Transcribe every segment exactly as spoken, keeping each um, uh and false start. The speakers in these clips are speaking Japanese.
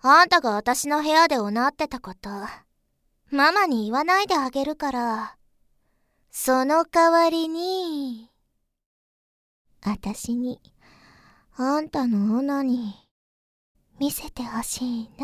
あんたが私の部屋でおなってたこと、ママに言わないであげるから、その代わりに、私に、あんたのオナに、見せてほしいな。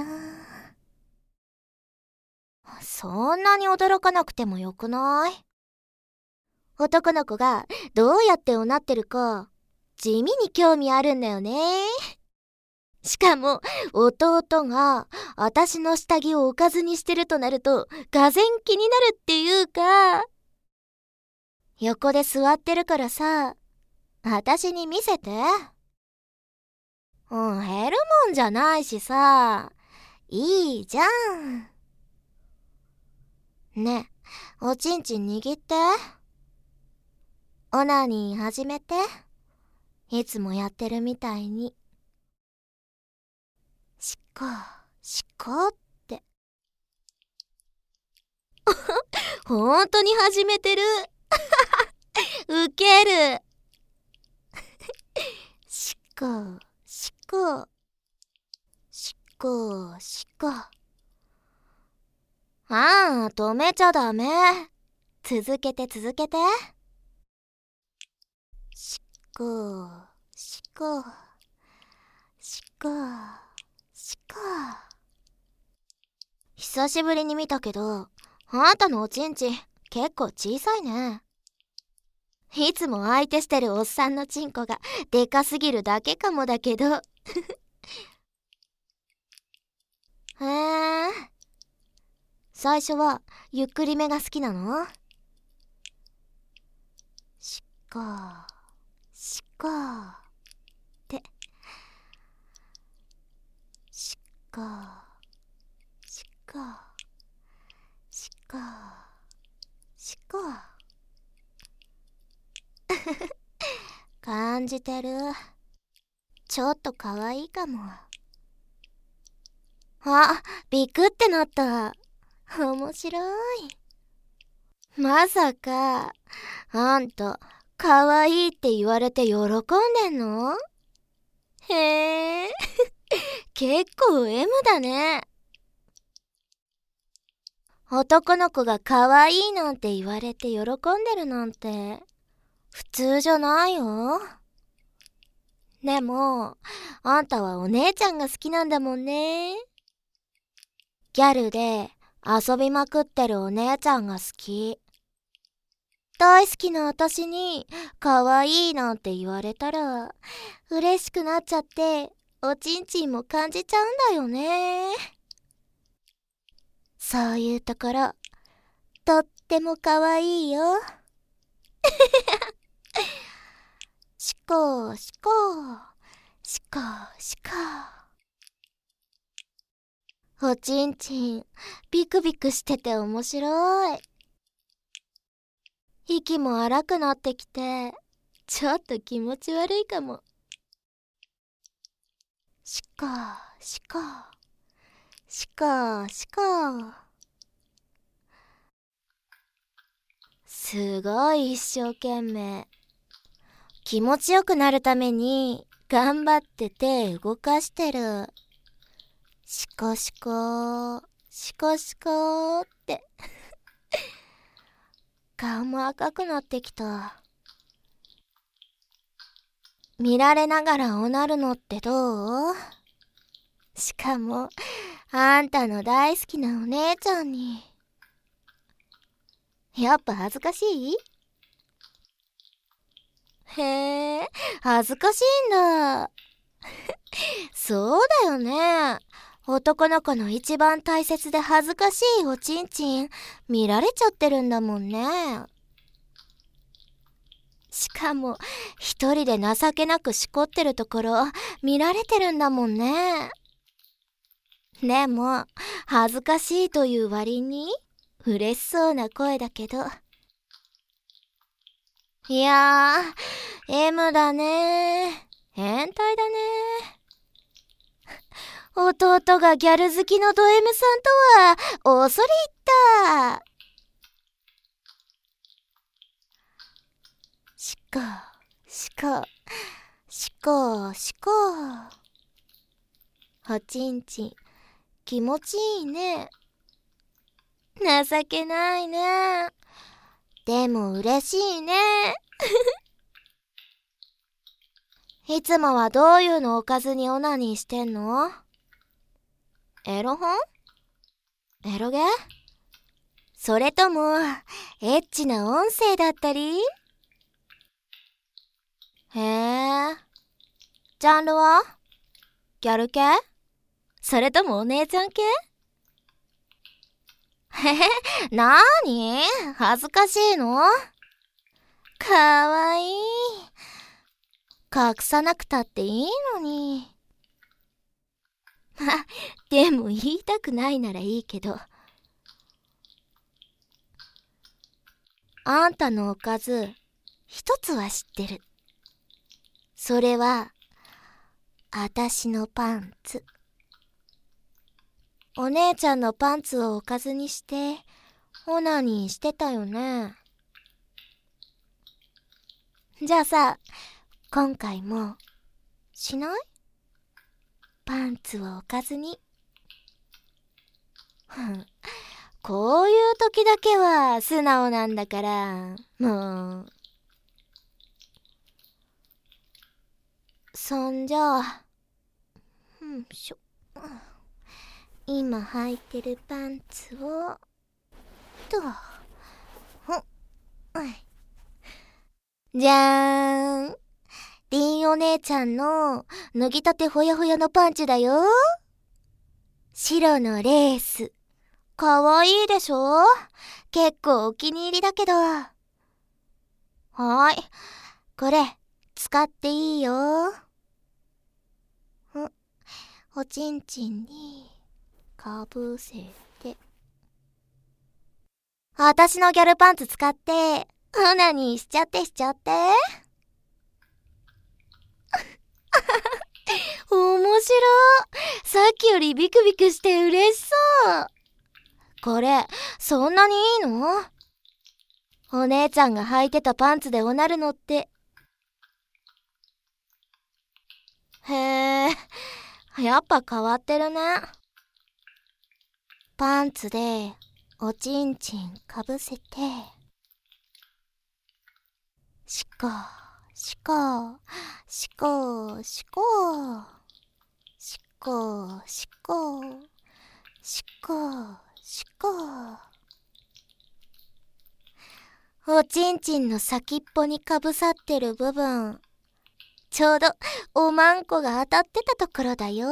そんなに驚かなくてもよくない？男の子がどうやっておなってるか、地味に興味あるんだよね。しかも、弟が私の下着をおかずにしてるとなると、がぜん気になるっていうか、横で座ってるからさ、私に見せて。うん、減るもんじゃないしさ、いいじゃん。ねえ、おちんちん握って。オナニー始めて。いつもやってるみたいに。しっこ、しっこって。ほんとに始めてる。ウケる。しっこ、しっこ。しっこ、しっこ。ああ、止めちゃダメ。続けて続けて。しっこ、しっこ。しっこ、しっこ。久しぶりに見たけど、あんたのおちんちん結構小さいね。いつも相手してるおっさんのチンコがでかすぎるだけかもだけど。へえ。最初はゆっくりめが好きなの？しっこ、しっこって。しっこ、しっこ、しっこ、しっこ。感じてる。ちょっとかわいいかも。あ、ビクってなった。面白い。まさか、あんた、かわいいって言われて喜んでんの？へえ、結構 エム だね。男の子がかわいいなんて言われて喜んでるなんて、普通じゃないよ。でも、あんたはお姉ちゃんが好きなんだもんね。ギャルで遊びまくってるお姉ちゃんが好き。大好きな私に可愛いなんて言われたら嬉しくなっちゃっておちんちんも感じちゃうんだよね。そういうところとっても可愛いよ。しこしこしこしこ。おちんちんビクビクしてて面白い。息も荒くなってきてちょっと気持ち悪いかも。しこしこしこしこ。すごい一生懸命。気持ちよくなるために頑張って手動かしてる。しこしこしこしこって顔も赤くなってきた。見られながらおなるのってどう？しかもあんたの大好きなお姉ちゃんに。やっぱ恥ずかしい？へえ、恥ずかしいんだ。そうだよね。男の子の一番大切で恥ずかしいおちんちん見られちゃってるんだもんね。しかも一人で情けなくしこってるところ見られてるんだもんね。でも恥ずかしいという割に嬉しそうな声だけど。いやー、エム だね。変態だね。弟がギャル好きのド M さんとは恐れ入った。しこしこしこしこ。おちんちん気持ちいいね。情けないね。でも嬉しいね。いつもはどういうのおかずにオナニーしてんの？エロ本？エロゲ？それともエッチな音声だったり？へえ。ジャンルは？ギャル系？それともお姉ちゃん系？へへ、なーに？恥ずかしいの？かわいい。隠さなくたっていいのに。ま、でも言いたくないならいいけど。あんたのおかず、一つは知ってる。それは、あたしのパンツ。お姉ちゃんのパンツをおかずにして、オナニーしてたよね。じゃあさ、今回も、しない？パンツをおかずに。こういう時だけは素直なんだから、もう。そんじゃあ、んしょ。今履いてるパンツを、と、ほ、じゃーん。りんお姉ちゃんの脱ぎたてほやほやのパンツだよ。白のレース。かわいいでしょ？結構お気に入りだけど。はーい。これ、使っていいよ。おちんちんに、かぶせて。あたしのギャルパンツ使って、オナニーしちゃってしちゃって。面白い。さっきよりビクビクして嬉しそう。これ、そんなにいいの？お姉ちゃんが履いてたパンツでおなるのって。へえ、やっぱ変わってるね。パンツでおちんちんかぶせて、しこしこしこしこしこしこしこしこ。おちんちんの先っぽにかぶさってる部分、ちょうどおまんこが当たってたところだよ。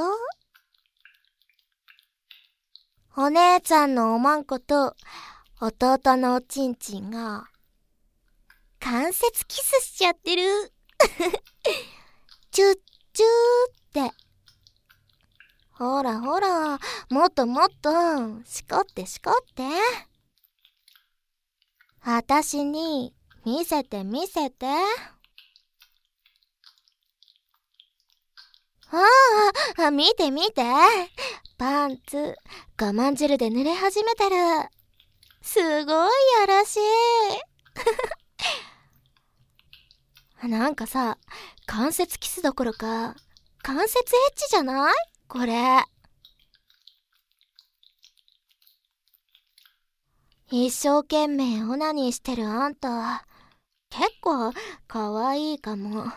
お姉ちゃんのおまんこと弟のおちんちんが関節キスしちゃってる。チュッチューって。ほらほら、もっともっとしこってしこって。あたしに見せて見せて。ああ、見て見て。パンツ、我慢汁で濡れ始めてる。すごいやらしい。なんかさ、関節キスどころか、関節エッチじゃない？これ。一生懸命オナニーしてるあんた、結構かわいいかも。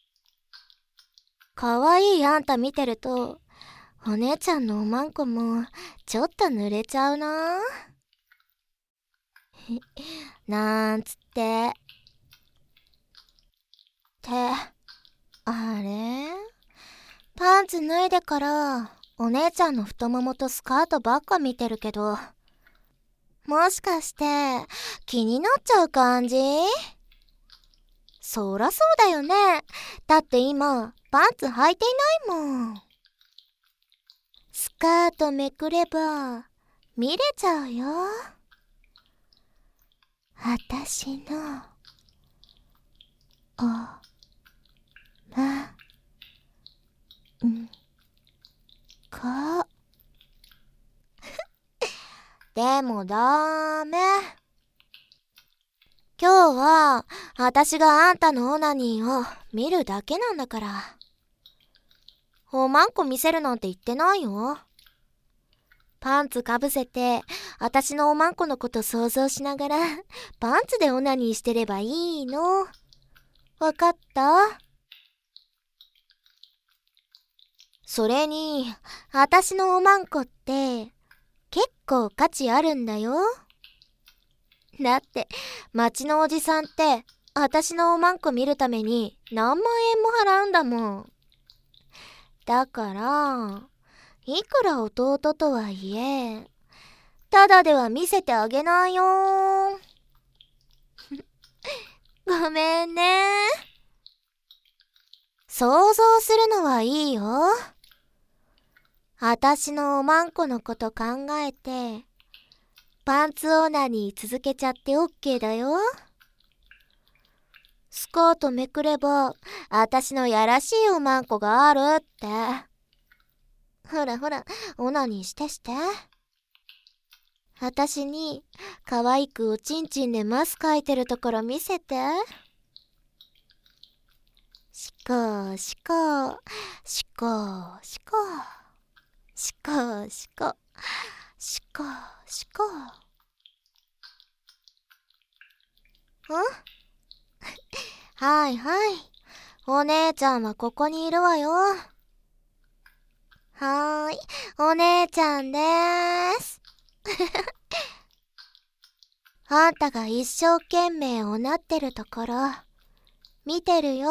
かわいいあんた見てると、お姉ちゃんのおまんこもちょっと濡れちゃうな。なんつって。って、あれ？パンツ脱いでから、お姉ちゃんの太ももとスカートばっか見てるけど、もしかして、気になっちゃう感じ？そらそうだよね。だって今、パンツ履いていないもん。スカートめくれば、見れちゃうよ。あたしの、お、ま、ん、こ。でもダメ。今日は、あたしがあんたのオナニーを見るだけなんだから。おまんこ見せるなんて言ってないよ。 パンツかぶせて、私のおまんこのこと想像しながら、パンツでオナニーしてればいいの。わかった？それに、私のおまんこって、結構価値あるんだよ。だって、町のおじさんって、私のおまんこ見るために何万円も払うんだもん。だから、いくら弟とはいえ、ただでは見せてあげないよ。ごめんね。想像するのはいいよ。あたしのおまんこのこと考えて、パンツオナニー続けちゃってオッケーだよ。スカートめくれば、あたしのやらしいおまんこがあるって。ほらほら、オナニーしてして。あたしに、可愛くおちんちんでマス描いてるところ見せて。しこしこ、しこしこ、しこしこ、しこしこ。ん？はいはい。お姉ちゃんはここにいるわよ。はーい、お姉ちゃんでーす。あんたが一生懸命おなってるところ、見てるよ。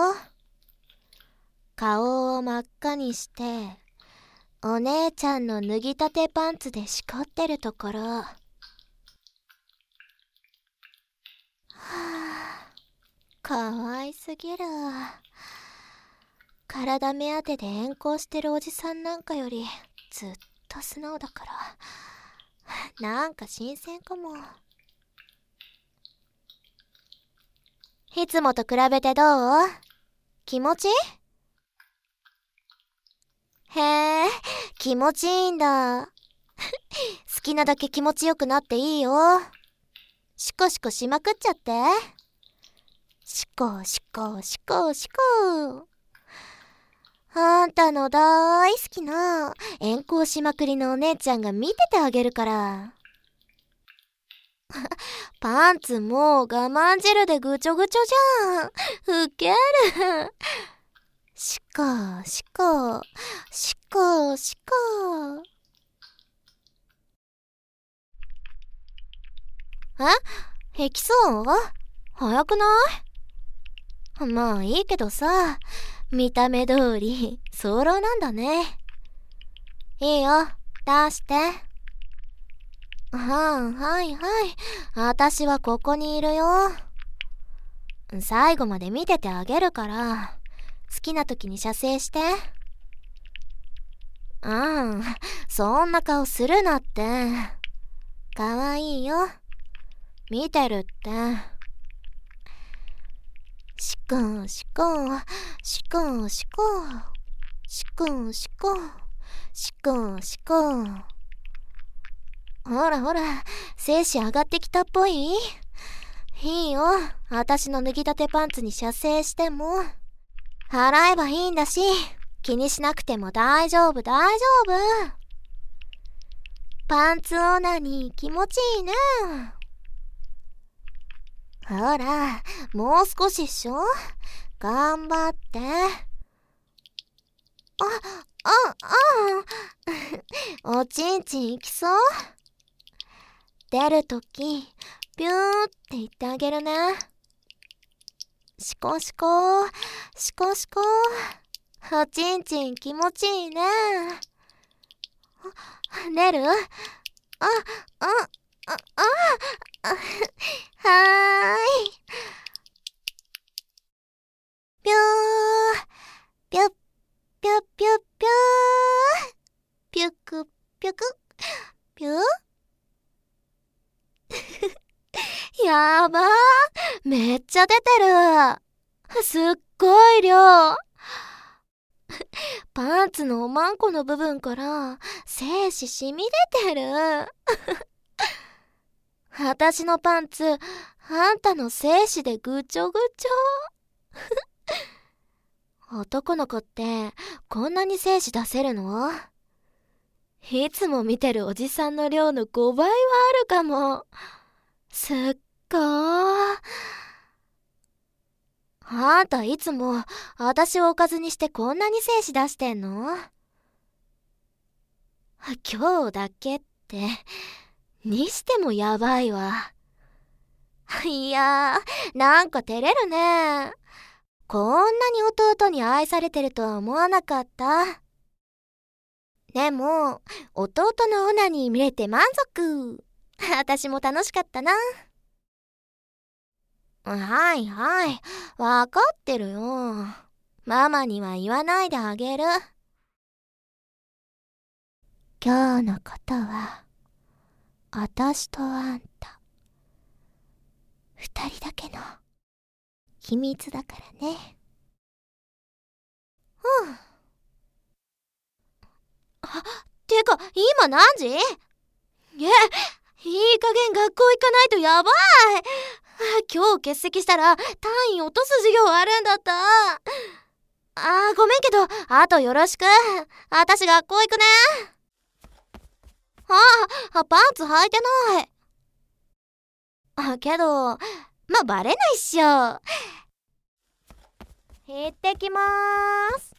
顔を真っ赤にして、お姉ちゃんの脱ぎたてパンツでしこってるところ。はぁ、かわいすぎる。体目当てで遠行してるおじさんなんかよりずっと素直だから、なんか新鮮かも。いつもと比べてどう？気持ち？へえ、気持ちいいんだ。好きなだけ気持ちよくなっていいよ。シコシコしまくっちゃって。シコシコシコシコ。あんたの大好きな遠行しまくりのお姉ちゃんが見ててあげるから。パンツもう我慢汁でぐちょぐちょじゃん。ウケる。シコシコシコシコ。え？へきそう？早くない？まあいいけどさ、見た目通り早漏なんだね。いいよ、出して。はあ、はいはい。あたしはここにいるよ。最後まで見ててあげるから、好きな時に射精して。うん、そんな顔するなって。かわいいよ。見てるって。シコンシコン、シコンシコン、シコンシコン、シコンシコン。ほらほら、精子上がってきたっぽい？いいよ、あたしの脱ぎたてパンツに射精しても。払えばいいんだし、気にしなくても大丈夫大丈夫。パンツオナニー気持ちいいね。ほら、もう少しっしょ。頑張って。あ、あ、あおちんちんいきそう？出るとき、ピューって言ってあげるね。シコシコ、シコシコ。おちんちん気持ちいいね。出る？あ、あ、あ、あ、あ、はーい。ぴょー、ぴょっぴょっぴょっぴょー。ぴゅくぴゅく、ぴゅやばー。めっちゃ出てる。すっごい量。パンツのおまんこの部分から精子染み出てる。あたしのパンツ、あんたの精子でぐちょぐちょ。男の子ってこんなに精子出せるの？ いつも見てるおじさんの量のごばいはあるかも。すっごー。あんたいつも私をおかずにしてこんなに精子出してんの？今日だけって、にしてもやばいわ。いやー、なんか照れるね。こんなに弟に愛されてるとは思わなかった。でも、弟のオナニー見れて満足。私も楽しかったな。はいはい、わかってるよ。ママには言わないであげる。今日のことは、私とあんた、二人だけの秘密だからね。うん。あ、てか、今何時？え、いい加減学校行かないとやばい。今日欠席したら単位落とす授業あるんだった。あー、ごめんけど、あとよろしく。私学校行くね。あ、パンツ履いてない。あ、けど、まあ、バレないっしょ。行ってきまーす。